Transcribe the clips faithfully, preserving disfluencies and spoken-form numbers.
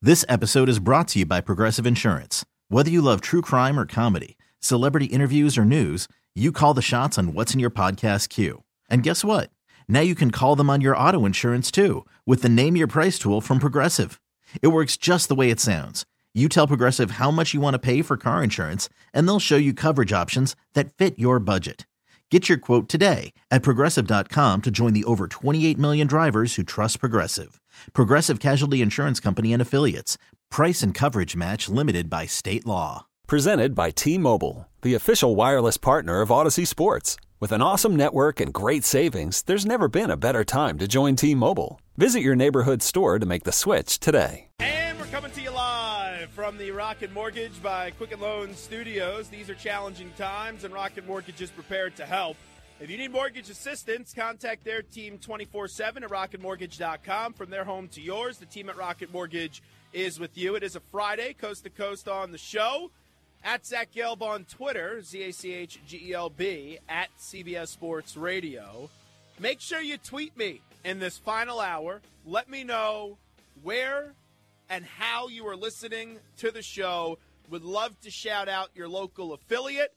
This episode is brought to you by Progressive Insurance. Whether you love true crime or comedy, celebrity interviews or news, you call the shots on what's in your podcast queue. And guess what? Now you can call them on your auto insurance too with the Name Your Price tool from Progressive. It works just the way it sounds. You tell Progressive how much you want to pay for car insurance, and they'll show you coverage options that fit your budget. Get your quote today at Progressive dot com to join the over twenty-eight million drivers who trust Progressive. Progressive Casualty Insurance Company and Affiliates. Price and coverage match limited by state law. Presented by T-Mobile, the official wireless partner of Odyssey Sports. With an awesome network and great savings, there's never been a better time to join T-Mobile. Visit your neighborhood store to make the switch today. And we're coming to you live from the Rocket Mortgage by Quicken Loans Studios. These are challenging times, and Rocket Mortgage is prepared to help. If you need mortgage assistance, contact their team twenty-four seven at rocket mortgage dot com. From their home to yours, the team at Rocket Mortgage is with you. It is a Friday, coast to coast on the show. At Zach Gelb on Twitter, Z A C H G E L B, at C B S Sports Radio. Make sure you tweet me in this final hour. Let me know where and how you are listening to the show. Would love to shout out your local affiliate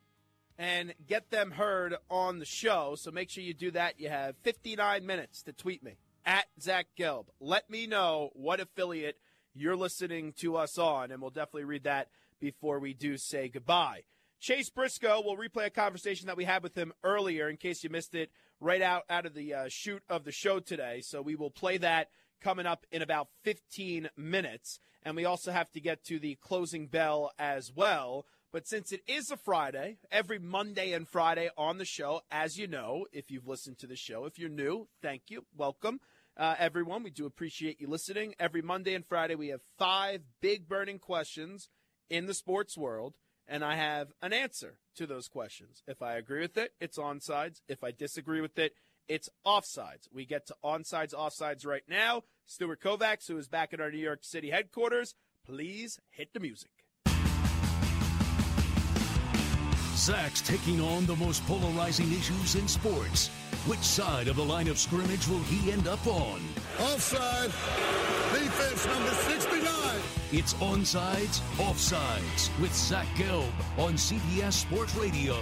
and get them heard on the show. So make sure you do that. You have fifty-nine minutes to tweet me at Zach Gelb. Let me know what affiliate you're listening to us on, and we'll definitely read that before we do say goodbye. Chase Briscoe will replay a conversation that we had with him earlier in case you missed it right out, out of the uh, shoot of the show today. So we will play that coming up in about fifteen minutes. And we also have to get to the closing bell as well. But since it is a Friday, every Monday and Friday on the show, as you know, if you've listened to the show, if you're new, thank you. Welcome, uh, everyone. We do appreciate you listening. Every Monday and Friday, we have five big burning questions in the sports world, and I have an answer to those questions. If I agree with it, it's onsides. If I disagree with it, it's offsides. We get to onsides, offsides right now. Stuart Kovacs, who is back at our New York City headquarters, please hit the music. Zach's taking on the most polarizing issues in sports. Which side of the line of scrimmage will he end up on? Offside. Defense number sixty-nine. It's Onsides, Offsides with Zach Gelb on C B S Sports Radio.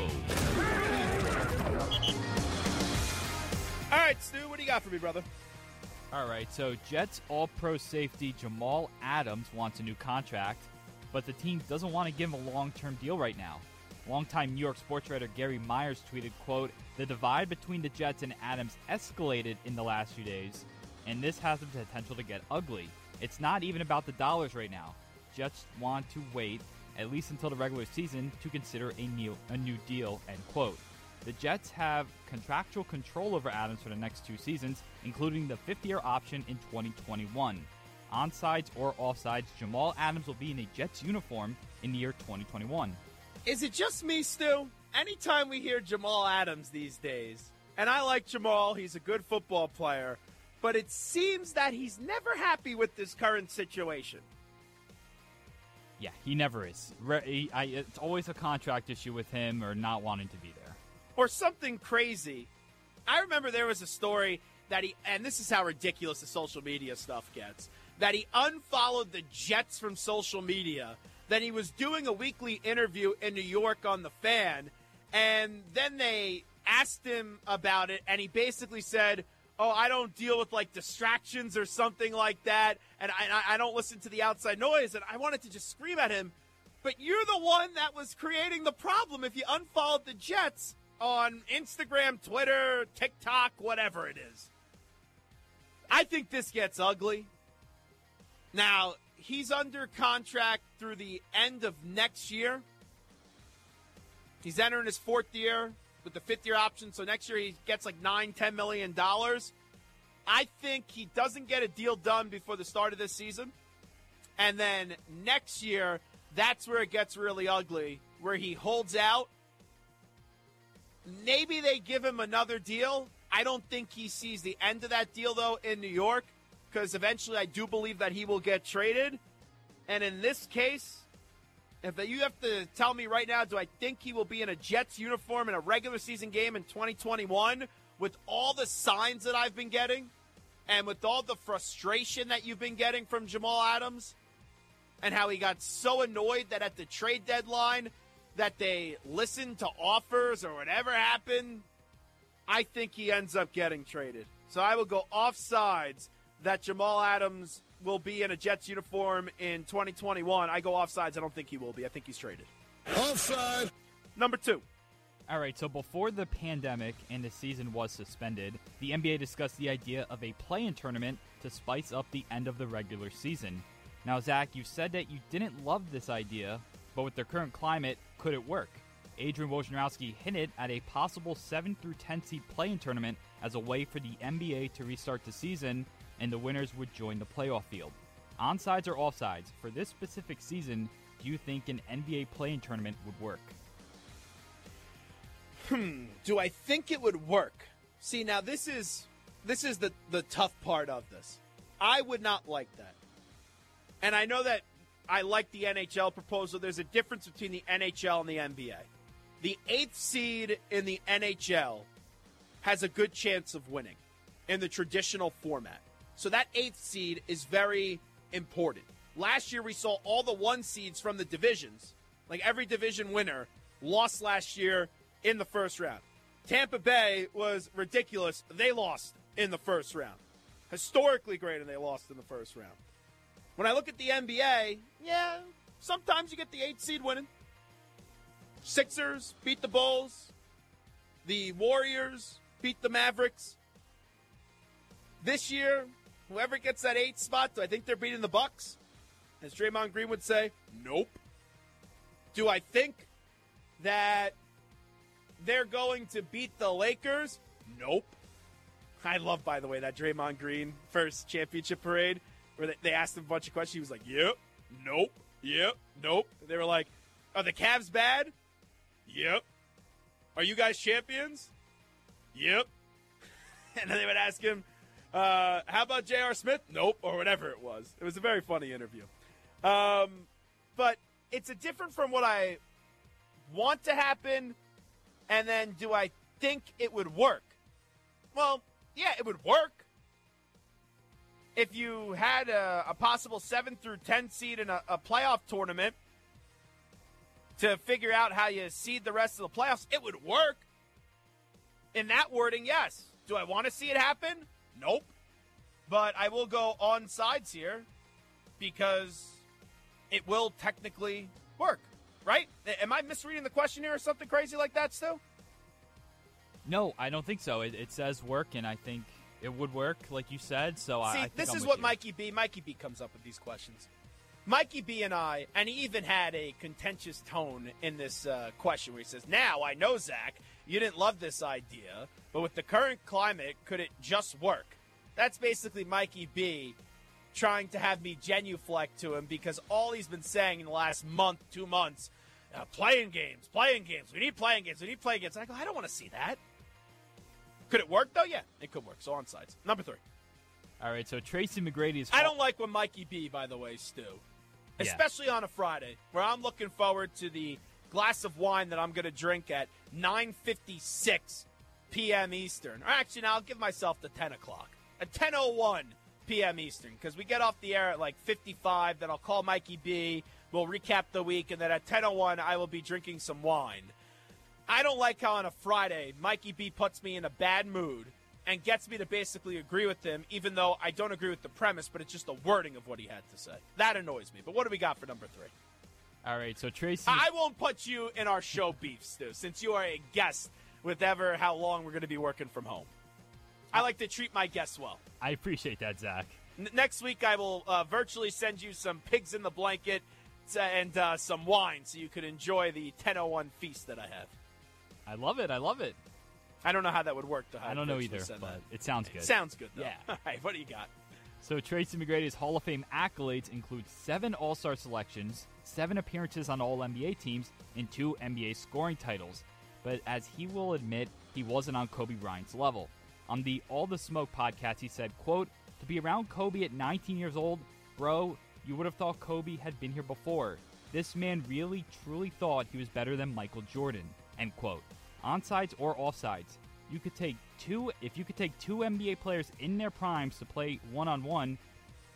All right, Stu, what do you got for me, brother? All right, so Jets All-Pro safety Jamal Adams wants a new contract, but the team doesn't want to give him a long-term deal right now. Longtime New York sports writer Gary Myers tweeted, quote, "The divide between the Jets and Adams escalated in the last few days, and this has the potential to get ugly. It's not even about the dollars right now. Jets want to wait at least until the regular season to consider a new, a new deal," end quote. The Jets have contractual control over Adams for the next two seasons, including the fifth-year option in twenty twenty-one. Onsides or offsides, Jamal Adams will be in a Jets uniform in the year twenty twenty-one. Is it just me, Stu? Anytime we hear Jamal Adams these days, and I like Jamal, he's a good football player, but it seems that he's never happy with this current situation. Yeah, he never is. Re- I, it's always a contract issue with him or not wanting to be there. Or something crazy. I remember there was a story that he, and this is how ridiculous the social media stuff gets, that he unfollowed the Jets from social media. Then he was doing a weekly interview in New York on The Fan, and then they asked him about it, and he basically said, oh, I don't deal with, like, distractions or something like that, and I, I don't listen to the outside noise, and I wanted to just scream at him, but you're the one that was creating the problem if you unfollowed the Jets on Instagram, Twitter, TikTok, whatever it is. I think this gets ugly. Now, he's under contract through the end of next year. He's entering his fourth year with the fifth-year option, so next year he gets like nine, ten million dollars. I think he doesn't get a deal done before the start of this season. And then next year, that's where it gets really ugly, where he holds out. Maybe they give him another deal. I don't think he sees the end of that deal, though, in New York, because eventually I do believe that he will get traded. And in this case, if you have to tell me right now, do I think he will be in a Jets uniform in a regular season game in twenty twenty-one with all the signs that I've been getting and with all the frustration that you've been getting from Jamal Adams? and how he got so annoyed that at the trade deadline that they listened to offers or whatever happened, I think he ends up getting traded. So I will go offsides that Jamal Adams will be in a Jets uniform in twenty twenty-one. I go offsides. I don't think he will be. I think he's traded. Offside. Number two. All right, so before the pandemic and the season was suspended, the N B A discussed the idea of a play-in tournament to spice up the end of the regular season. Now, Zach, you said that you didn't love this idea, but with the current climate, could it work? Adrian Wojnarowski hinted at a possible seven through ten seed play-in tournament as a way for the N B A to restart the season, and the winners would join the playoff field. Onsides or offsides, for this specific season, do you think an N B A play-in tournament would work? Hmm. Do I think it would work? See, now this is this is the, the tough part of this. I would not like that. And I know that I like the N H L proposal. There's a difference between the N H L and the N B A. The eighth seed in the N H L has a good chance of winning in the traditional format. So that eighth seed is very important. Last year we saw all the one seeds from the divisions, like every division winner, lost last year in the first round. Tampa Bay was ridiculous. They lost in the first round. Historically great, and they lost in the first round. When I look at the N B A, yeah, sometimes you get the eighth seed winning. Sixers beat the Bulls. The Warriors beat the Mavericks. This year, whoever gets that eighth spot, do I think they're beating the Bucks? As Draymond Green would say, nope. Do I think that they're going to beat the Lakers? Nope. I love, by the way, that Draymond Green first championship parade where they asked him a bunch of questions. He was like, yep, nope, yep, nope. They were like, are the Cavs bad? Yep. Are you guys champions? Yep. And then they would ask him, uh, how about J R. Smith? Nope, or whatever it was. It was a very funny interview. Um, but it's a different from what I want to happen. And then do I think it would work? Well, yeah, it would work. If you had a, a possible seven through ten seed in a, a playoff tournament to figure out how you seed the rest of the playoffs, it would work. In that wording, yes. Do I want to see it happen? Nope. But I will go on sides here because it will technically work, right? Am I misreading the question here or something crazy like that still? No, I don't think so. It, it says work, and I think it would work, like you said. So See, I, I think this I'm is with what you. Mikey B. Mikey B. comes up with these questions. Mikey B. and I, and he even had a contentious tone in this uh, question where he says, now, I know, Zach, you didn't love this idea, but with the current climate, could it just work? That's basically Mikey B. trying to have me genuflect to him because all he's been saying in the last month, two months, uh, playing games, playing games, we need playing games, we need playing games. And I go, I don't want to see that. Could it work, though? Yeah, it could work. So on sides. Number three. All right, so Tracy McGrady is... I don't like when Mikey B, by the way, Stu. Yeah. Especially on a Friday, where I'm looking forward to the glass of wine that I'm going to drink at nine fifty-six p.m. Eastern. Or actually, now I'll give myself the ten o'clock. At ten oh one p.m. Eastern, because we get off the air at like fifty-five, then I'll call Mikey B, we'll recap the week, and then at ten oh one, I will be drinking some wine. I don't like how on a Friday, Mikey B puts me in a bad mood and gets me to basically agree with him, even though I don't agree with the premise, but it's just the wording of what he had to say. That annoys me. But what do we got for number three? All right, so Tracy... I won't put you in our show beef, Stu, since you are a guest with ever how long we're going to be working from home. I like to treat my guests well. I appreciate that, Zach. N- next week, I will uh, virtually send you some pigs in the blanket and uh, some wine so you can enjoy the ten oh one feast that I have. I love it. I love it. I don't know how that would work. To I don't know either, but that. It sounds good. It sounds good, though. Yeah. All right, what do you got? So Tracy McGrady's Hall of Fame accolades include seven All-Star selections, seven appearances on all N B A teams, and two N B A scoring titles. But as he will admit, he wasn't on Kobe Bryant's level. On the All the Smoke podcast, he said, quote, to be around Kobe at nineteen years old, bro, you would have thought Kobe had been here before. This man really, truly thought he was better than Michael Jordan, end quote. Onsides or offsides, you could take two, if you could take two N B A players in their primes to play one-on-one,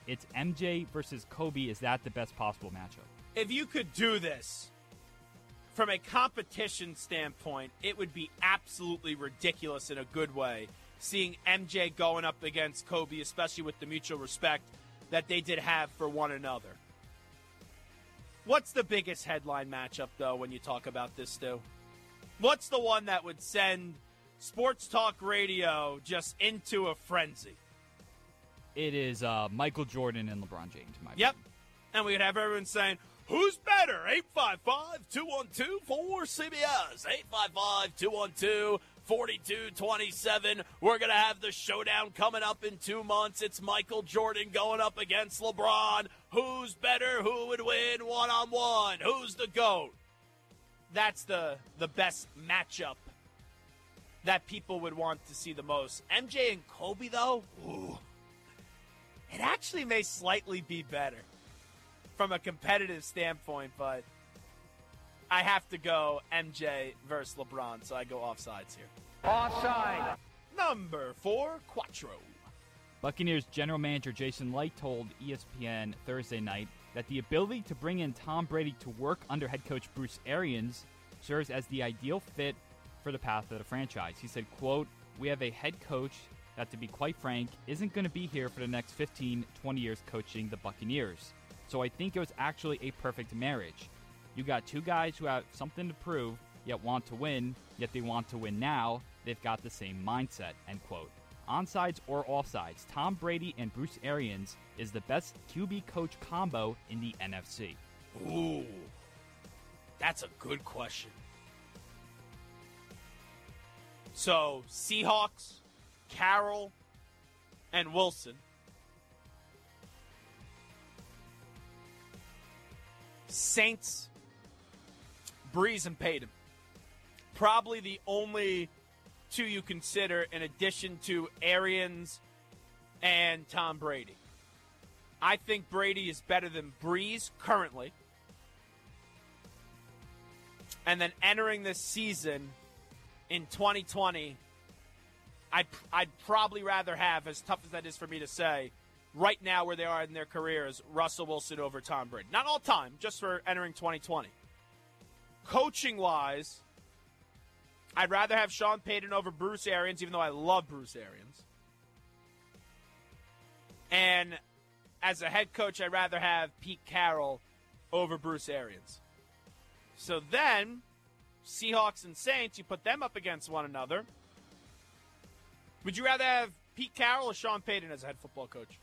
It's M J versus Kobe. Is that the best possible matchup? If you could do this from a competition standpoint, it would be absolutely ridiculous in a good way, seeing M J going up against Kobe, especially with the mutual respect that they did have for one another. What's the biggest headline matchup, though, when you talk about this, Stu? What's the one that would send sports talk radio just into a frenzy? It is uh, Michael Jordan and LeBron James. In my Yep. opinion. And we would have everyone saying, who's better? eight five five, two one two, four C B S. eight five five, two one two, four two two seven. We're going to have the showdown coming up in two months. It's Michael Jordan going up against LeBron. Who's better? Who would win one-on-one? Who's the GOAT? That's the, the best matchup that people would want to see the most. M J and Kobe, though, ooh, it actually may slightly be better from a competitive standpoint, but I have to go M J versus LeBron, so I go offsides here. Offside. Number four, Quattro. Buccaneers general manager Jason Licht told E S P N Thursday night that the ability to bring in Tom Brady to work under head coach Bruce Arians serves as the ideal fit for the path of the franchise. He said, quote, "We have a head coach that, to be quite frank, isn't going to be here for the next fifteen, twenty years coaching the Buccaneers. So I think it was actually a perfect marriage. You got two guys who have something to prove, yet want to win, yet they want to win now. They've got the same mindset," end quote. Onsides or offsides, Tom Brady and Bruce Arians is the best Q B coach combo in the N F C. Ooh, that's a good question. So, Seahawks, Carroll, and Wilson. Saints, Breeze and Payton. Probably the only two you consider in addition to Arians and Tom Brady. I think Brady is better than Breeze currently. And then entering this season in twenty twenty, I'd, I'd probably rather have, as tough as that is for me to say, right now where they are in their careers, Russell Wilson over Tom Brady. Not all time, just for entering twenty twenty. Coaching-wise, I'd rather have Sean Payton over Bruce Arians, even though I love Bruce Arians. And as a head coach, I'd rather have Pete Carroll over Bruce Arians. So then, Seahawks and Saints, you put them up against one another. Would you rather have Pete Carroll or Sean Payton as a head football coach?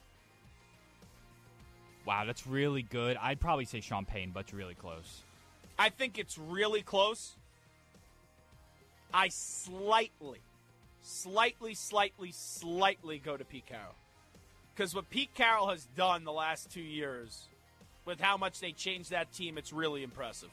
Wow, that's really good. I'd probably say Sean Payton, but it's really close. I think it's really close. I slightly, slightly, slightly, slightly go to Pete Carroll. Because what Pete Carroll has done the last two years, with how much they changed that team, it's really impressive.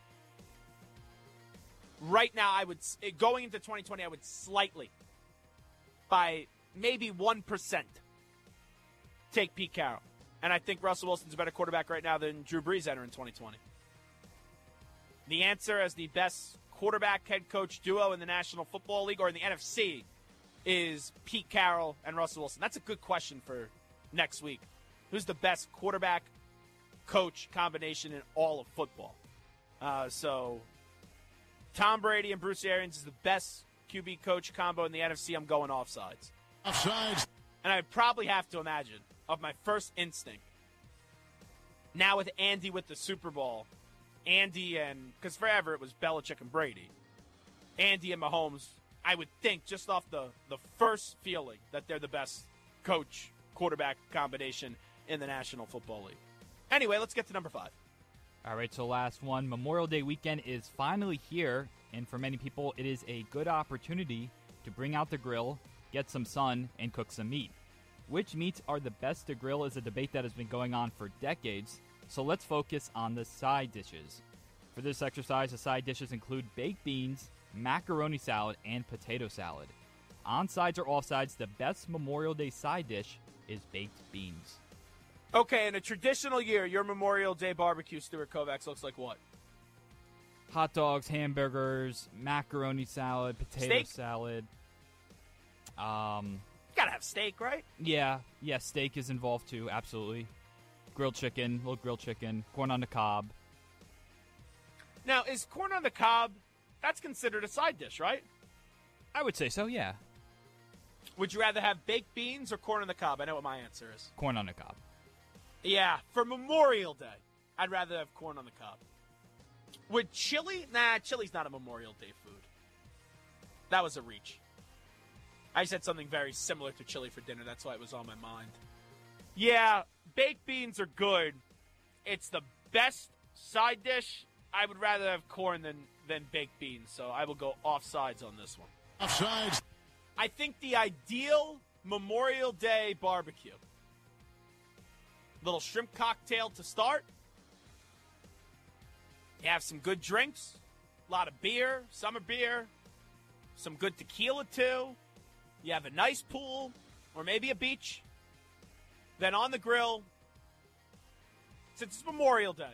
Right now, I would, going into twenty twenty, I would slightly, by maybe one percent, take Pete Carroll. And I think Russell Wilson's a better quarterback right now than Drew Brees entering twenty twenty. The answer as the best quarterback head coach duo in the National Football League or in the N F C is Pete Carroll and Russell Wilson. That's a good question for next week. Who's the best quarterback coach combination in all of football? Uh, so Tom Brady and Bruce Arians is the best Q B coach combo in the N F C. I'm going offsides. Offsides. And I'd probably have to imagine, of my first instinct, now with Andy with the Super Bowl, Andy and, because forever it was Belichick and Brady, Andy and Mahomes, I would think just off the, the first feeling that they're the best coach quarterback combination in the National Football League. Anyway, let's get to number five. All right, so last one. Memorial Day weekend is finally here, and for many people, it is a good opportunity to bring out the grill, get some sun, and cook some meat. Which meats are the best to grill is a debate that has been going on for decades, so let's focus on the side dishes. For this exercise, the side dishes include baked beans, macaroni salad, and potato salad. On-sides or off-sides, the best Memorial Day side dish is baked beans. Okay, in a traditional year, your Memorial Day barbecue, Stuart Kovacs, looks like what? Hot dogs, hamburgers, macaroni salad, potato Steak? salad. Um, Gotta have steak, right? Yeah, yeah, steak is involved too, absolutely. Grilled chicken, little grilled chicken, corn on the cob. Now, is corn on the cob, that's considered a side dish, right? I would say so, yeah. Would you rather have baked beans or corn on the cob? I know what my answer is. Corn on the cob. Yeah, for Memorial Day, I'd rather have corn on the cob. Would chili? Nah, chili's not a Memorial Day food. That was a reach. I said something very similar to chili for dinner. That's why it was on my mind. Yeah, baked beans are good. It's the best side dish. I would rather have corn than, than baked beans, so I will go offsides on this one. Offsides. I think the ideal Memorial Day barbecue. Little shrimp cocktail to start. You have some good drinks. A lot of beer, summer beer. Some good tequila, too. You have a nice pool or maybe a beach. Then on the grill, since it's Memorial Day,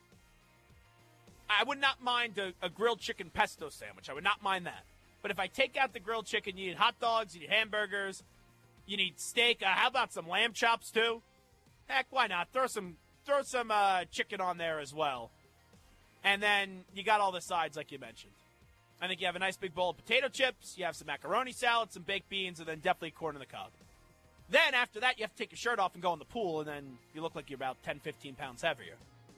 I would not mind a, a grilled chicken pesto sandwich. I would not mind that. But if I take out the grilled chicken, you need hot dogs, you need hamburgers, you need steak. Uh, how about some lamb chops, too? Heck, why not? Throw some throw some uh, chicken on there as well. And then you got all the sides like you mentioned. I think you have a nice big bowl of potato chips, you have some macaroni salad, some baked beans, and then definitely corn on the cob. Then after that, you have to take your shirt off and go in the pool, and then you look like you're about ten, fifteen pounds heavier.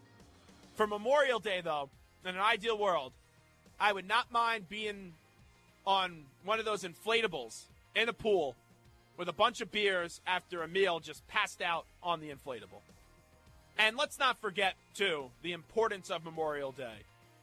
For Memorial Day, though, in an ideal world, I would not mind being on one of those inflatables in a pool with a bunch of beers after a meal just passed out on the inflatable. And let's not forget, too, the importance of Memorial Day.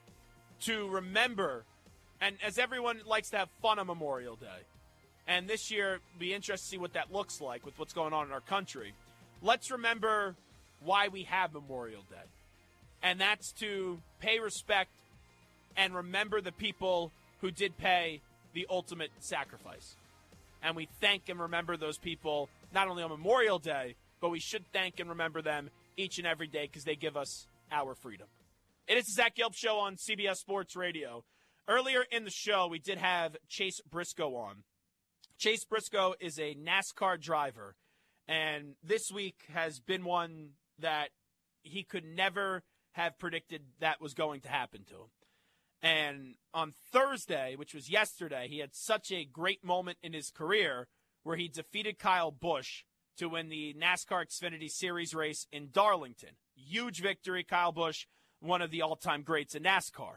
To remember, and as everyone likes to have fun on Memorial Day, and this year, be interested to see what that looks like with what's going on in our country. Let's remember why we have Memorial Day. And that's to pay respect and remember the people who did pay the ultimate sacrifice. And we thank and remember those people not only on Memorial Day, but we should thank and remember them each and every day because they give us our freedom. It is the Zach Gelb Show on C B S Sports Radio. Earlier in the show, we did have Chase Briscoe on. Chase Briscoe is a NASCAR driver, and this week has been one that he could never have predicted that was going to happen to him. And on Thursday, which was yesterday, he had such a great moment in his career where he defeated Kyle Busch to win the NASCAR Xfinity Series race in Darlington. Huge victory, Kyle Busch, one of the all-time greats in NASCAR.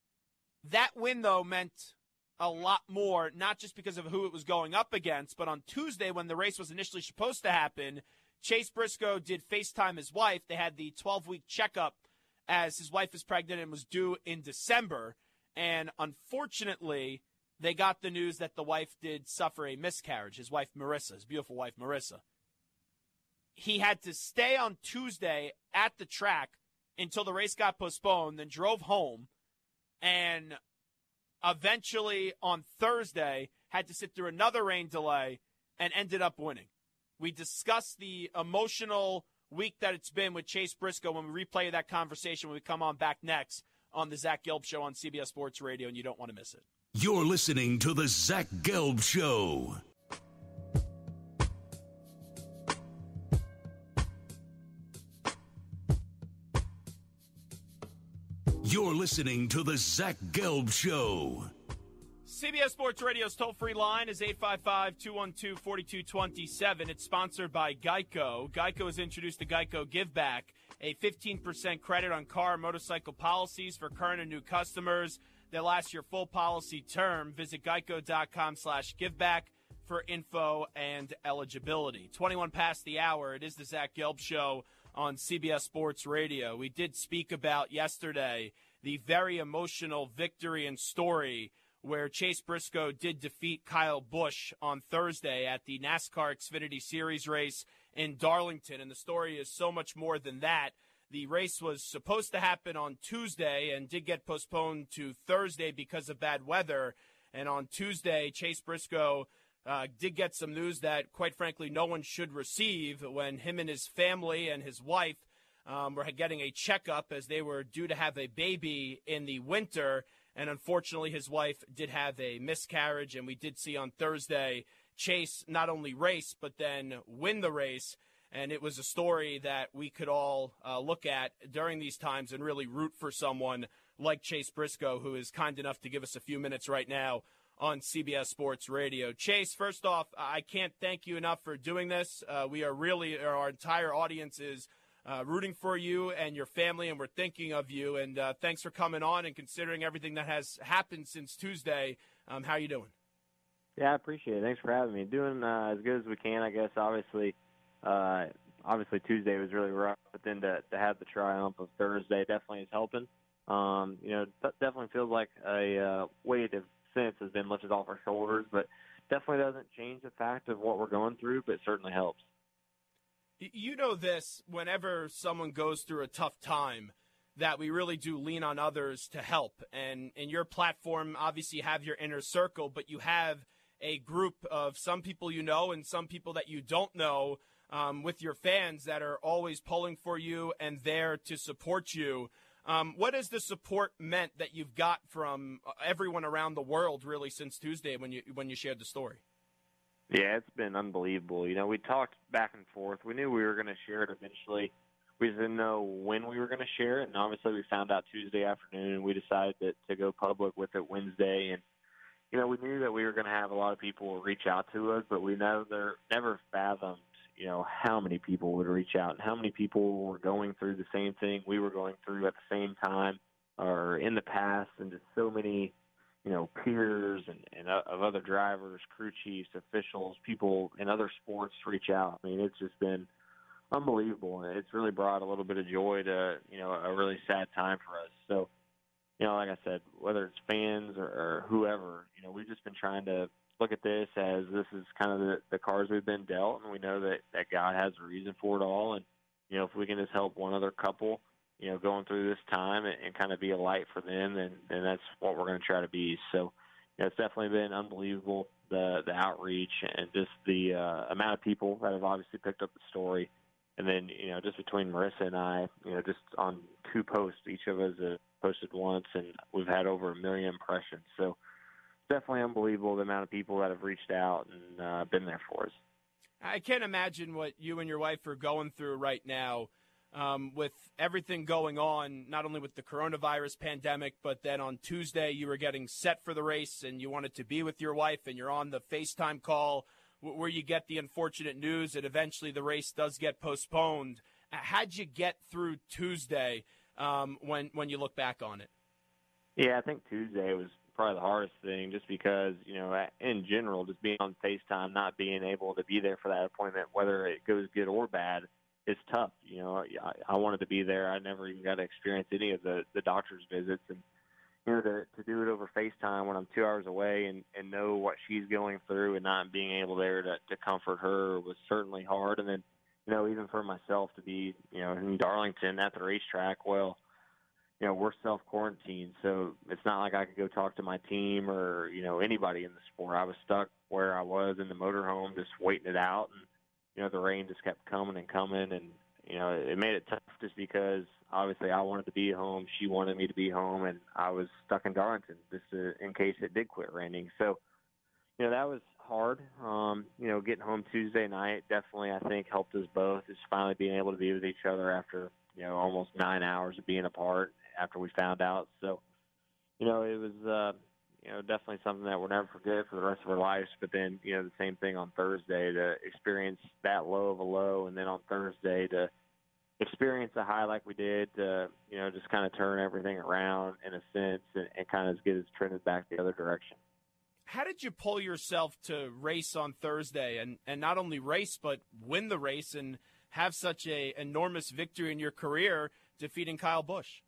That win, though, meant a lot more, not just because of who it was going up against, but on Tuesday when the race was initially supposed to happen, Chase Briscoe did FaceTime his wife. They had the twelve-week checkup as his wife is pregnant and was due in December. And unfortunately, they got the news that the wife did suffer a miscarriage, his wife Marissa, his beautiful wife Marissa. He had to stay on Tuesday at the track until the race got postponed, then drove home, and eventually on Thursday had to sit through another rain delay and ended up winning. We discussed the emotional week that it's been with Chase Briscoe when we replay that conversation when we come on back next on the Zach Gelb Show on C B S Sports Radio, and you don't want to miss it. You're listening to the Zach Gelb Show. You're listening to the Zach Gelb Show. C B S Sports Radio's toll-free line is eight five five, two one two, four two two seven. It's sponsored by Geico. Geico has introduced the Geico Give Back, a fifteen percent credit on car and motorcycle policies for current and new customers. They'll last your full policy term. Visit geico.com slash giveback for info and eligibility. twenty-one past the hour. It is the Zach Gelb Show on C B S Sports Radio. We did speak about yesterday the very emotional victory and story where Chase Briscoe did defeat Kyle Busch on Thursday at the NASCAR Xfinity Series race in Darlington. And the story is so much more than that. The race was supposed to happen on Tuesday and did get postponed to Thursday because of bad weather. And on Tuesday, Chase Briscoe uh, did get some news that, quite frankly, no one should receive when him and his family and his wife um, were getting a checkup as they were due to have a baby in the winter. And unfortunately, his wife did have a miscarriage, and we did see on Thursday Chase not only race, but then win the race. And it was a story that we could all uh, look at during these times and really root for someone like Chase Briscoe, who is kind enough to give us a few minutes right now on C B S Sports Radio. Chase, first off, I can't thank you enough for doing this. Uh, we are really, our entire audience is uh, rooting for you and your family, and we're thinking of you. And uh, thanks for coming on and considering everything that has happened since Tuesday. Um, how are you doing? Yeah, I appreciate it. Thanks for having me. Doing uh, as good as we can, I guess. Obviously, uh, obviously Tuesday was really rough, but then to, to have the triumph of Thursday definitely is helping. Um, you know, it definitely feels like a uh, weight of sense has been lifted off our shoulders, but definitely doesn't change the fact of what we're going through, but certainly helps. You know this, whenever someone goes through a tough time, that we really do lean on others to help. And in your platform, obviously you have your inner circle, but you have a group of some people you know and some people that you don't know um, with your fans that are always pulling for you and there to support you. Um, what has the support meant that you've got from everyone around the world really since Tuesday when you when you shared the story? Yeah, it's been unbelievable. You know, we talked back and forth. We knew we were going to share it eventually. We didn't know when we were going to share it, and obviously we found out Tuesday afternoon, and we decided to, to go public with it Wednesday. And, you know, we knew that we were going to have a lot of people reach out to us, but we never, never fathomed, you know, how many people would reach out and how many people were going through the same thing we were going through at the same time or in the past, and just so many, you know, peers and, and uh, of other drivers, crew chiefs, officials, people in other sports reach out. I mean, it's just been unbelievable, and it's really brought a little bit of joy to, you know, a really sad time for us. So, you know, like I said, whether it's fans or, or whoever, you know, we've just been trying to look at this as this is kind of the, the cards we've been dealt, and we know that, that God has a reason for it all. And, you know, if we can just help one other couple, you know, going through this time and, and kind of be a light for them, then, then that's what we're going to try to be. So, you know, it's definitely been unbelievable, the, the outreach and just the uh, amount of people that have obviously picked up the story. And then, you know, just between Marissa and I, you know, just on two posts, each of us have posted once, and we've had over a million impressions. So it's definitely unbelievable the amount of people that have reached out and uh, been there for us. I can't imagine what you and your wife are going through right now um, with everything going on, not only with the coronavirus pandemic, but then on Tuesday you were getting set for the race and you wanted to be with your wife, and you're on the FaceTime call where you get the unfortunate news that eventually the race does get postponed. How'd you get through Tuesday um, when when you look back on it? Yeah, I think Tuesday was probably the hardest thing, just because, you know, in general, just being on FaceTime, not being able to be there for that appointment, whether it goes good or bad, is tough. You know, I, I wanted to be there. I never even got to experience any of the, the doctor's visits, and you know, to, to do it over FaceTime when I'm two hours away and, and know what she's going through and not being able there to, to comfort her was certainly hard. And then, you know, even for myself to be, you know, in Darlington at the racetrack, well, you know, we're self-quarantined, so it's not like I could go talk to my team or, you know, anybody in the sport. I was stuck where I was in the motorhome just waiting it out, and, you know, the rain just kept coming and coming, and, you know, it made it tough just because obviously I wanted to be home, she wanted me to be home, and I was stuck in Darlington just to, in case it did quit raining. So, you know, that was hard. Um, you know, getting home Tuesday night definitely, I think, helped us both, is finally being able to be with each other after, you know, almost nine hours of being apart after we found out. So, you know, it was, uh, you know, definitely something that we'll never forget for the rest of our lives. But then, you know, the same thing on Thursday, to experience that low of a low, and then on Thursday to experience a high like we did, to, you know, just kind of turn everything around in a sense and, and kind of get us trended back the other direction. How did you pull yourself to race on Thursday and, and not only race but win the race and have such a enormous victory in your career defeating Kyle Busch?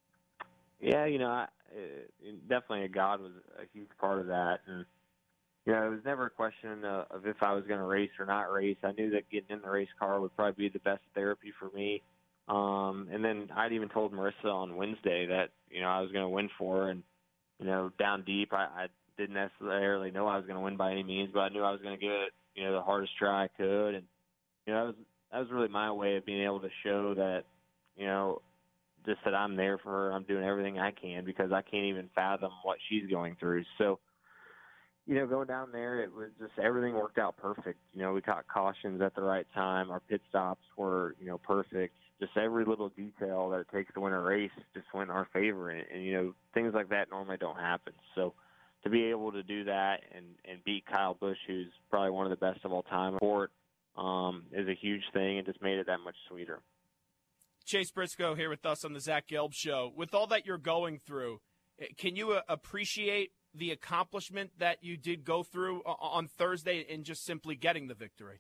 Yeah, you know, I, it, definitely God was a huge part of that. And, you know, it was never a question of, of if I was going to race or not race. I knew that getting in the race car would probably be the best therapy for me. Um, and then I'd even told Marissa on Wednesday that, you know, I was going to win for her. And, you know, down deep, I, I didn't necessarily know I was going to win by any means, but I knew I was going to give it, you know, the hardest try I could. And, you know, that was, that was really my way of being able to show that, you know, just that I'm there for her. I'm doing everything I can, because I can't even fathom what she's going through. So, you know, going down there, it was just everything worked out perfect. You know, we caught cautions at the right time. Our pit stops were, you know, perfect. Just every little detail that it takes to win a race just went in our favor. And, and, you know, things like that normally don't happen. So to be able to do that and, and beat Kyle Busch, who's probably one of the best of all time, for it, um, is a huge thing and just made it that much sweeter. Chase Briscoe here with us on the Zach Gelb Show. With all that you're going through, can you uh, appreciate the accomplishment that you did go through on Thursday in just simply getting the victory?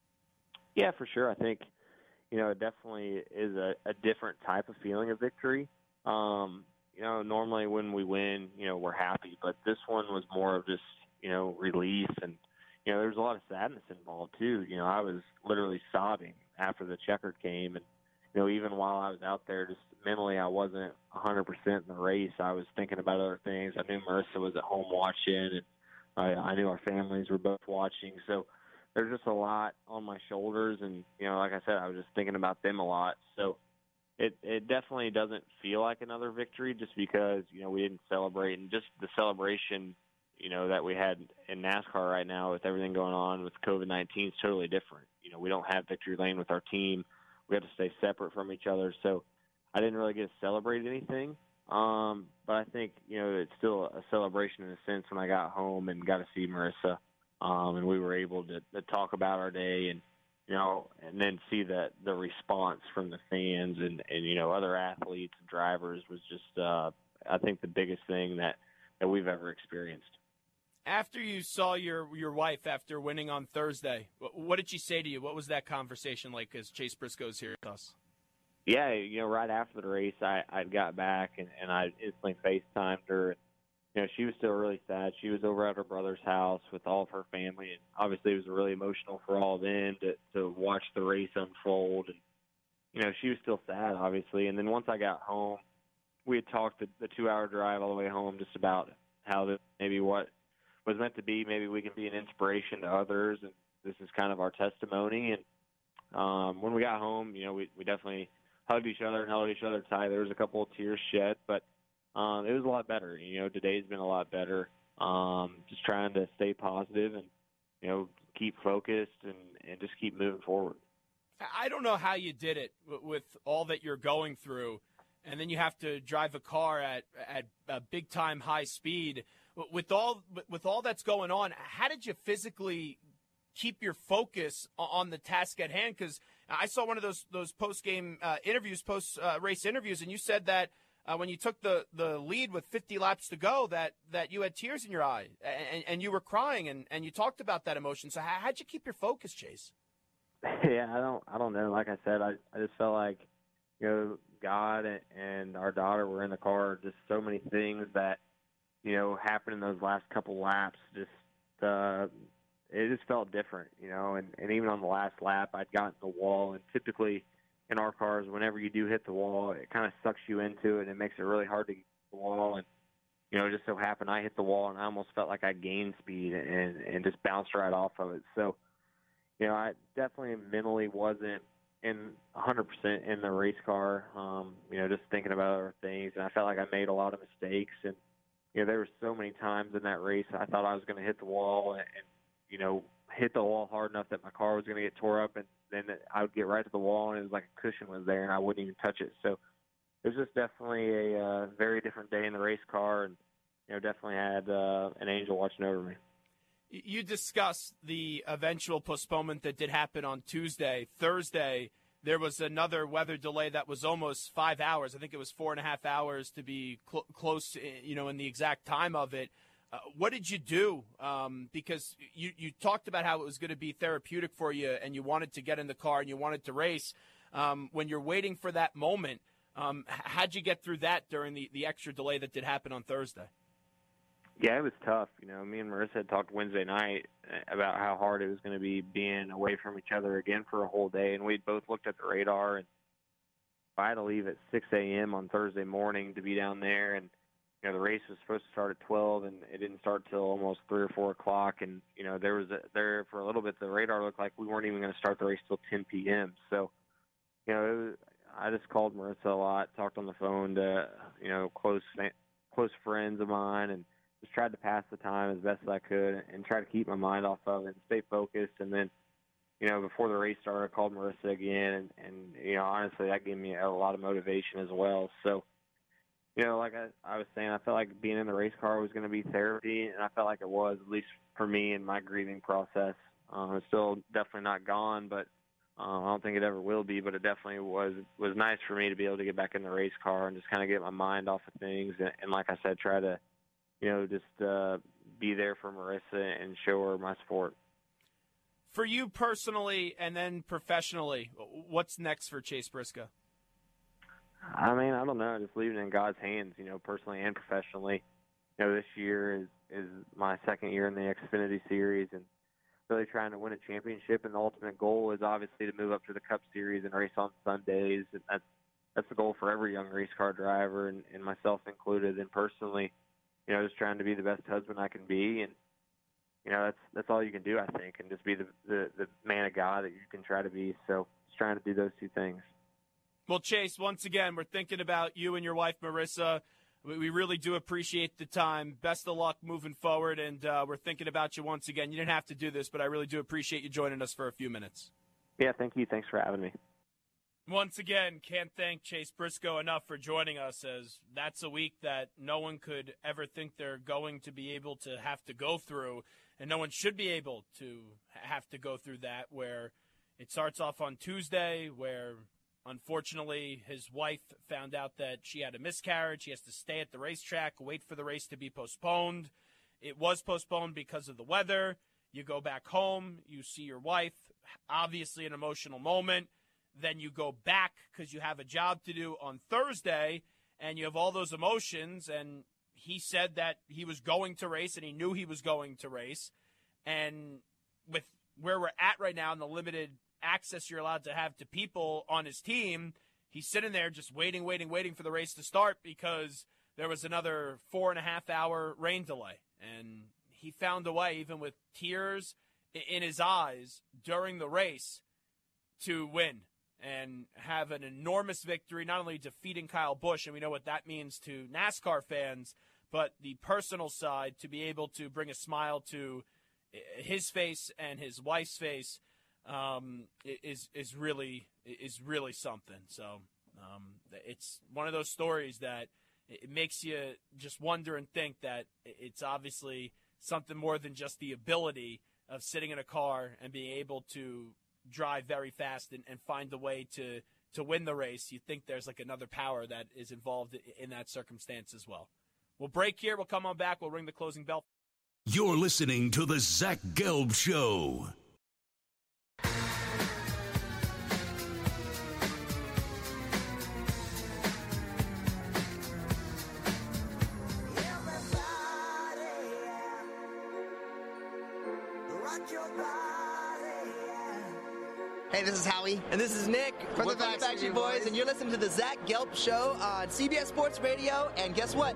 Yeah, for sure. I think, you know, it definitely is a, a different type of feeling of victory. Um, you know, normally when we win, you know, we're happy, but this one was more of just, you know, relief. And, you know, there was a lot of sadness involved too. You know, I was literally sobbing after the checkered came. And, you know, even while I was out there, just mentally I wasn't one hundred percent in the race. I was thinking about other things. I knew Marissa was at home watching, and I, I knew our families were both watching. So there's just a lot on my shoulders. And, you know, like I said, I was just thinking about them a lot. So it, it definitely doesn't feel like another victory just because, you know, we didn't celebrate. And just the celebration, you know, that we had in NASCAR right now with everything going on with COVID nineteen is totally different. You know, we don't have victory lane with our team. We have to stay separate from each other. So I didn't really get to celebrate anything. Um, but I think, you know, it's still a celebration in a sense when I got home and got to see Marissa. Um, and we were able to, to talk about our day and, you know, and then see that the response from the fans and, and, you know, other athletes and drivers was just, uh, I think, the biggest thing that, that we've ever experienced. After you saw your, your wife after winning on Thursday, what did she say to you? What was that conversation like as Chase Briscoe's here with us? Yeah, you know, right after the race, I I got back and, and I instantly FaceTimed her. You know, she was still really sad. She was over at her brother's house with all of her family, and obviously it was really emotional for all of them to to watch the race unfold. And you know, she was still sad, obviously. And then once I got home, we had talked the, the two-hour drive all the way home just about how this, maybe what was meant to be. Maybe we can be an inspiration to others, and this is kind of our testimony. And um, when we got home, you know, we we definitely hugged each other and held each other tight. There was a couple of tears shed, but um, it was a lot better. You know, today's been a lot better. Um, just trying to stay positive and, you know, keep focused and, and just keep moving forward. I don't know how you did it with all that you're going through, and then you have to drive a car at at a big time high speed. With all with all that's going on, how did you physically keep your focus on the task at hand? Because I saw one of those those post game uh, interviews, post uh, race interviews, and you said that uh, when you took the, the lead with fifty laps to go, that, that you had tears in your eye and, and you were crying, and, and you talked about that emotion. So how, how'd you keep your focus, Chase? Yeah, I don't I don't know. Like I said, I I just felt like, you know, God and our daughter were in the car. Just so many things that, you know, happened in those last couple laps. Just uh, it just felt different, you know. And, and even on the last lap, I'd gotten the wall. And typically in our cars, whenever you do hit the wall, it kind of sucks you into it, and it makes it really hard to get the wall. And you know, it just so happened I hit the wall, and I almost felt like I gained speed and and just bounced right off of it. So, you know, I definitely mentally wasn't in one hundred percent in the race car, um, you know, just thinking about other things. And I felt like I made a lot of mistakes. And, you know, there were so many times in that race I thought I was going to hit the wall and, and, you know, hit the wall hard enough that my car was going to get tore up. And then I would get right to the wall, and it was like a cushion was there, and I wouldn't even touch it. So it was just definitely a uh, very different day in the race car. And, you know, definitely had uh, an angel watching over me. You discussed the eventual postponement that did happen on Tuesday. Thursday, there was another weather delay that was almost five hours. I think it was four and a half hours to be cl- close, you know, in the exact time of it. Uh, what did you do? Um, because you, you talked about how it was going to be therapeutic for you, and you wanted to get in the car and you wanted to race. Um, when you're waiting for that moment, um, how'd you get through that during the, the extra delay that did happen on Thursday? Yeah, it was tough. You know, me and Marissa had talked Wednesday night about how hard it was going to be being away from each other again for a whole day, and we both looked at the radar. And I had to leave at six a.m. on Thursday morning to be down there, and you know the race was supposed to start at twelve, and it didn't start till almost three or four o'clock. And you know there was a, there for a little bit the radar looked like we weren't even going to start the race till ten p.m. So you know it was, I just called Marissa a lot, talked on the phone to you know close close friends of mine, and just tried to pass the time as best as I could and try to keep my mind off of it and stay focused. And then, you know, before the race started, I called Marissa again, and, and you know, honestly, that gave me a lot of motivation as well. So, you know, like I, I was saying, I felt like being in the race car was going to be therapy, and I felt like it was, at least for me in my grieving process. Uh, it's still definitely not gone, but uh, I don't think it ever will be, but it definitely was was nice for me to be able to get back in the race car and just kind of get my mind off of things, and, and like I said, try to, you know, just uh, be there for Marissa and show her my support. For you personally and then professionally, what's next for Chase Briscoe? I mean, I don't know. Just leaving it in God's hands, you know, personally and professionally. You know, this year is, is my second year in the Xfinity Series and really trying to win a championship. And the ultimate goal is obviously to move up to the Cup Series and race on Sundays. And that's, that's the goal for every young race car driver, and, and myself included. And personally, you know, just trying to be the best husband I can be. And, you know, that's that's all you can do, I think, and just be the, the, the man of God that you can try to be. So just trying to do those two things. Well, Chase, once again, we're thinking about you and your wife, Marissa. We, we really do appreciate the time. Best of luck moving forward, and uh, we're thinking about you once again. You didn't have to do this, but I really do appreciate you joining us for a few minutes. Yeah, thank you. Thanks for having me. Once again, can't thank Chase Briscoe enough for joining us, as that's a week that no one could ever think they're going to be able to have to go through, and no one should be able to have to go through that, where it starts off on Tuesday, where unfortunately his wife found out that she had a miscarriage. He has to stay at the racetrack, wait for the race to be postponed. It was postponed because of the weather. You go back home, you see your wife, obviously an emotional moment. Then you go back because you have a job to do on Thursday, and you have all those emotions, and he said that he was going to race, and he knew he was going to race. And with where we're at right now and the limited access you're allowed to have to people on his team, he's sitting there just waiting, waiting, waiting for the race to start because there was another four and a half hour rain delay. And he found a way, even with tears in his eyes during the race, to win and have an enormous victory, not only defeating Kyle Busch, and we know what that means to NASCAR fans, but the personal side, to be able to bring a smile to his face and his wife's face um, is is really is really something. So um, it's one of those stories that it makes you just wonder and think that it's obviously something more than just the ability of sitting in a car and being able to drive very fast and, and find a way to, to win the race. You think there's like another power that is involved in that circumstance as well. We'll break here. We'll come on back. We'll ring the closing bell. You're listening to The Zach Gelb Show. Hey, this is Howie. And this is Nick from We're the Backstreet, Backstreet Boys, Boys, and you're listening to the Zach Gelb Show on C B S Sports Radio, and guess what?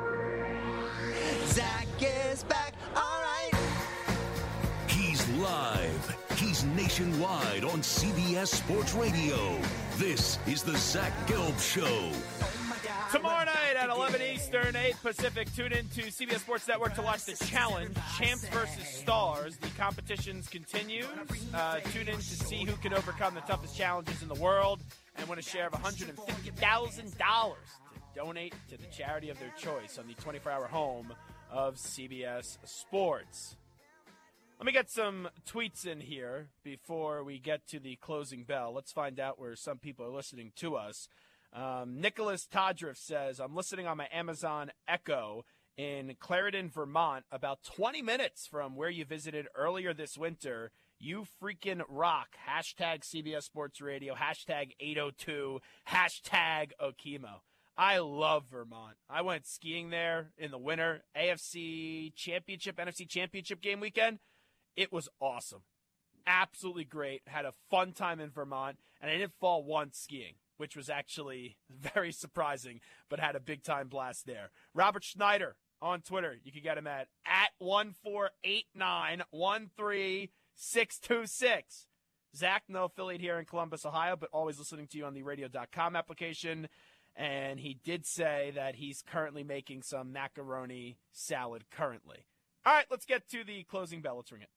Zach is back, all right. He's live. He's nationwide on C B S Sports Radio. This is the Zach Gelb Show. Tomorrow night at eleven Eastern, eight Pacific, tune in to C B S Sports Network to watch The Challenge, Champs versus Stars. The competitions continues. Uh, tune in to see who can overcome the toughest challenges in the world and win a share of one hundred fifty thousand dollars to donate to the charity of their choice on the twenty-four hour home of C B S Sports. Let me get some tweets in here before we get to the closing bell. Let's find out where some people are listening to us. Um, Nicholas Todriff says, I'm listening on my Amazon Echo in Clarendon, Vermont, about twenty minutes from where you visited earlier this winter. You freaking rock. Hashtag C B S Sports Radio, hashtag eight oh two, hashtag Okemo. I love Vermont. I went skiing there in the winter, A F C Championship, N F C Championship game weekend. It was awesome. Absolutely great. Had a fun time in Vermont, and I didn't fall once skiing, which was actually very surprising, but had a big-time blast there. Robert Schneider on Twitter. You can get him at, at one four eight nine one three six two six. Zach, no affiliate here in Columbus, Ohio, but always listening to you on the radio dot com application. And he did say that he's currently making some macaroni salad currently. All right, let's get to the closing bell. Let's ring it.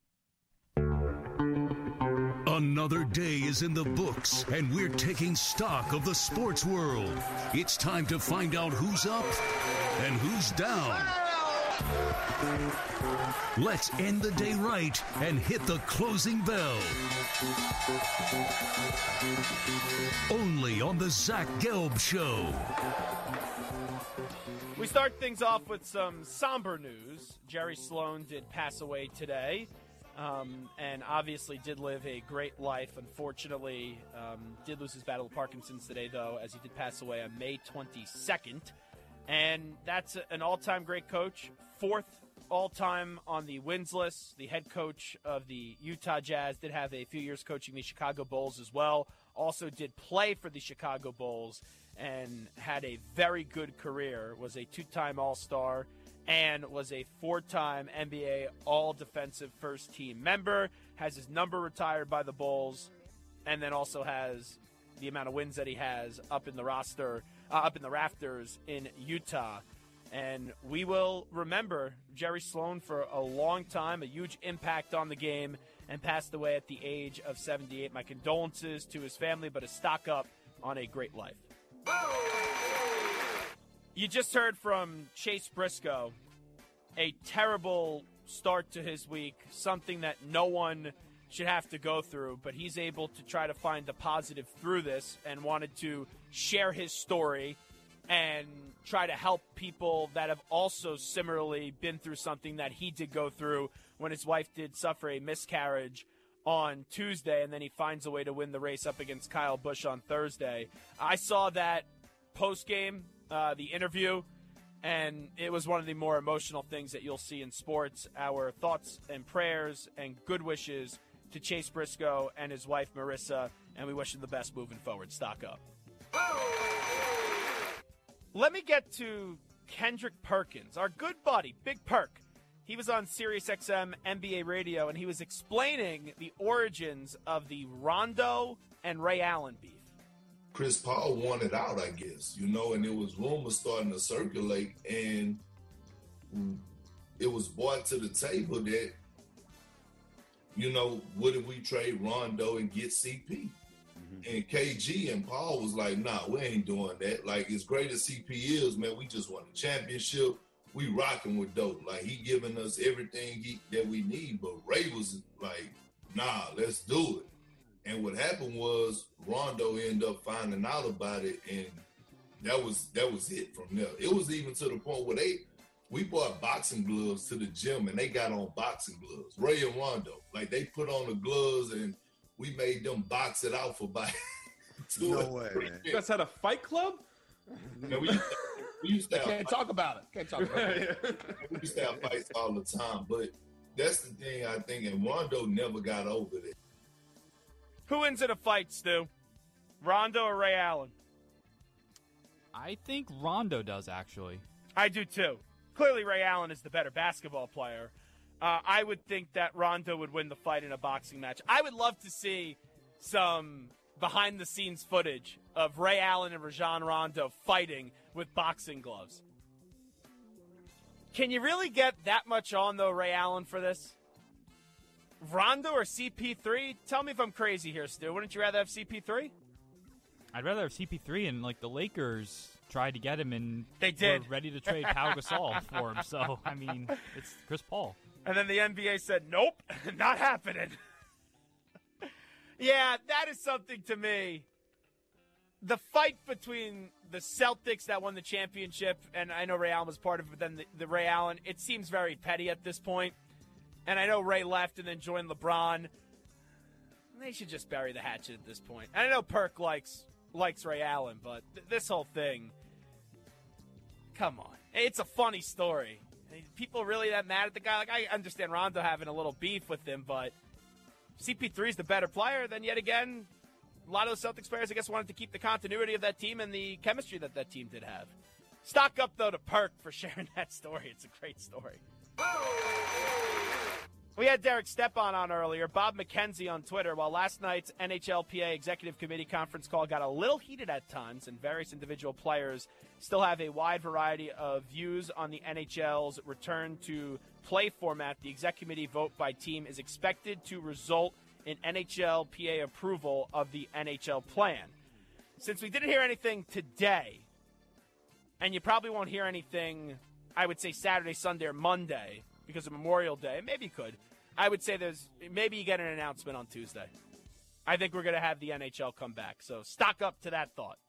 Another day is in the books, and we're taking stock of the sports world. It's time to find out who's up and who's down. Let's end the day right and hit the closing bell. Only on the Zach Gelb Show. We start things off with some somber news. Jerry Sloan did pass away today. Um, and obviously did live a great life. Unfortunately, um, did lose his battle of Parkinson's today, though, as he did pass away on May twenty-second. And that's an all-time great coach, fourth all-time on the wins list. The head coach of the Utah Jazz, did have a few years coaching the Chicago Bulls as well. Also did play for the Chicago Bulls and had a very good career, was a two-time All-Star, and was a four-time N B A All-Defensive First-Team member, has his number retired by the Bulls, and then also has the amount of wins that he has up in the roster, uh, up in the rafters in Utah. And we will remember Jerry Sloan for a long time, a huge impact on the game, and passed away at the age of seventy-eight. My condolences to his family, but a stock up on a great life. You just heard from Chase Briscoe, a terrible start to his week, something that no one should have to go through, but he's able to try to find the positive through this and wanted to share his story and try to help people that have also similarly been through something that he did go through when his wife did suffer a miscarriage on Tuesday, and then he finds a way to win the race up against Kyle Busch on Thursday. I saw that post-game, uh, the interview, and it was one of the more emotional things that you'll see in sports. Our thoughts and prayers and good wishes to Chase Briscoe and his wife, Marissa, and we wish him the best moving forward. Stock up. Let me get to Kendrick Perkins, our good buddy, Big Perk. He was on SiriusXM N B A Radio, and he was explaining the origins of the Rondo and Ray Allen beef. Chris Paul wanted out, I guess, you know, and there was rumors starting to circulate, and it was brought to the table that, you know, what if we trade Rondo and get C P? Mm-hmm. And K G and Paul was like, nah, we ain't doing that. Like, as great as C P is, man, we just won a championship. We rocking with dope. Like, he giving us everything he, that we need. But Ray was like, nah, let's do it. And what happened was Rondo ended up finding out about it, and that was that was it from there. It was even to the point where they we bought boxing gloves to the gym, and they got on boxing gloves. Ray and Rondo, like, they put on the gloves, and we made them box it out for about two no or way, three man. minutes. You guys had a fight club? Man, we used to, we used to have Can't talk about it. Can't talk about it. We used to have fights all the time, but that's the thing I think, and Rondo never got over it. Who wins in a fight, Stu? Rondo or Ray Allen? I think Rondo does, actually. I do, too. Clearly, Ray Allen is the better basketball player. Uh, I would think that Rondo would win the fight in a boxing match. I would love to see some behind-the-scenes footage of Ray Allen and Rajon Rondo fighting with boxing gloves. Can you really get that much on, though, Ray Allen, for this? Rondo or C P three? Tell me if I'm crazy here, Stu. Wouldn't you rather have C P three? I'd rather have C P three, and like the Lakers tried to get him, and they did. Were ready to trade Pau Gasol for him. So I mean, it's Chris Paul. And then the N B A said, "Nope, not happening." Yeah, that is something to me. The fight between the Celtics that won the championship, and I know Ray Allen was part of it, but then the, the Ray Allen, it seems very petty at this point. And I know Ray left and then joined LeBron. They should just bury the hatchet at this point. And I know Perk likes likes Ray Allen, but th- this whole thing, come on. It's a funny story. People really that mad at the guy? Like, I understand Rondo having a little beef with him, but C P three is the better player. Then yet again, a lot of those Celtics players, I guess, wanted to keep the continuity of that team and the chemistry that that team did have. Stock up, though, to Perk for sharing that story. It's a great story. We had Derek Stepan on earlier, Bob McKenzie on Twitter, while last night's N H L P A Executive Committee conference call got a little heated at times, and various individual players still have a wide variety of views on the N H L's return to play format. The Exec Committee vote by team is expected to result in N H L P A approval of the N H L plan. Since we didn't hear anything today, and you probably won't hear anything, I would say Saturday, Sunday, or Monday, because of Memorial Day, maybe you could, I would say there's maybe you get an announcement on Tuesday. I think we're going to have the N H L come back, so stock up to that thought.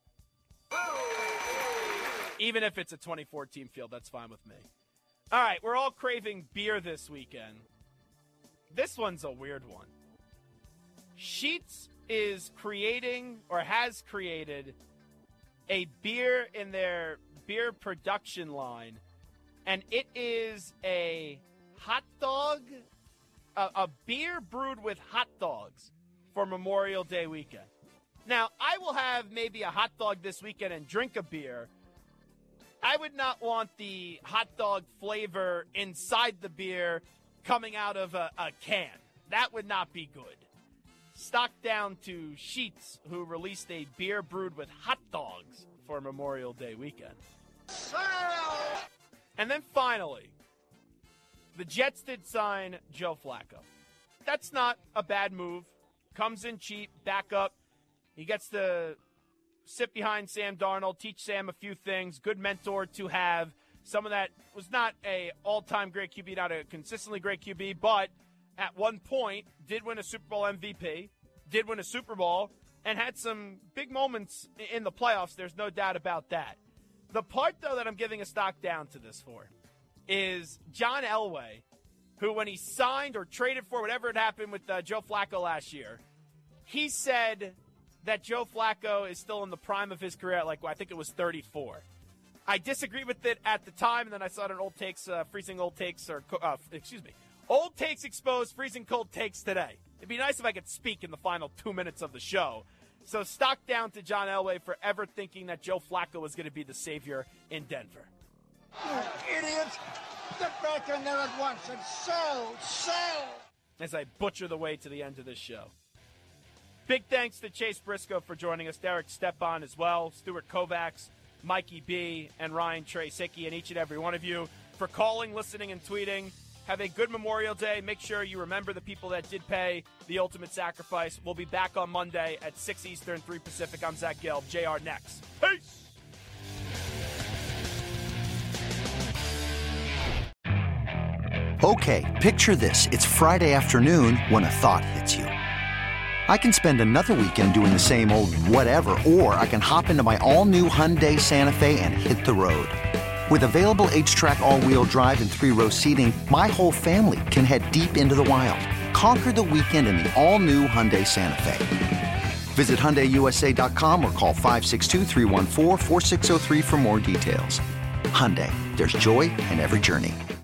Even if it's a twenty-four team field, that's fine with me. All right, we're all craving beer this weekend. This one's a weird one. Sheetz is creating, or has created, a beer in their beer production line, and it is a hot dog, a, a beer brewed with hot dogs for Memorial Day weekend. Now, I will have maybe a hot dog this weekend and drink a beer. I would not want the hot dog flavor inside the beer coming out of a, a can. That would not be good. Stock down to Sheetz, who released a beer brewed with hot dogs for Memorial Day weekend. And then finally, the Jets did sign Joe Flacco. That's not a bad move. Comes in cheap, back up. He gets to sit behind Sam Darnold, teach Sam a few things. Good mentor to have. Someone that was not a all-time great Q B, not a consistently great Q B, but at one point did win a Super Bowl M V P, did win a Super Bowl, and had some big moments in the playoffs. There's no doubt about that. The part, though, that I'm giving a stock down to this for is John Elway, who when he signed or traded for whatever had happened with uh, Joe Flacco last year, he said that Joe Flacco is still in the prime of his career at, like, I think it was thirty-four. I disagreed with it at the time, and then I saw it in Old Takes, uh, Freezing Old Takes, or, uh, excuse me, Old Takes Exposed, Freezing Cold Takes today. It'd be nice if I could speak in the final two minutes of the show. So stock down to John Elway for ever thinking that Joe Flacco was going to be the savior in Denver. You idiot! Get back in there at once and sell, sell! As I butcher the way to the end of this show. Big thanks to Chase Briscoe for joining us, Derek Stepan as well, Stuart Kovacs, Mikey B, and Ryan Tracicki, and each and every one of you for calling, listening, and tweeting. Have a good Memorial Day. Make sure you remember the people that did pay the ultimate sacrifice. We'll be back on Monday at six Eastern, three Pacific. I'm Zach Gelb. J R next. Peace! Okay, picture this. It's Friday afternoon when a thought hits you. I can spend another weekend doing the same old whatever, or I can hop into my all-new Hyundai Santa Fe and hit the road. With available H-Track all-wheel drive and three-row seating, my whole family can head deep into the wild. Conquer the weekend in the all-new Hyundai Santa Fe. Visit Hyundai U S A dot com or call five six two, three one four, four six zero three for more details. Hyundai, there's joy in every journey.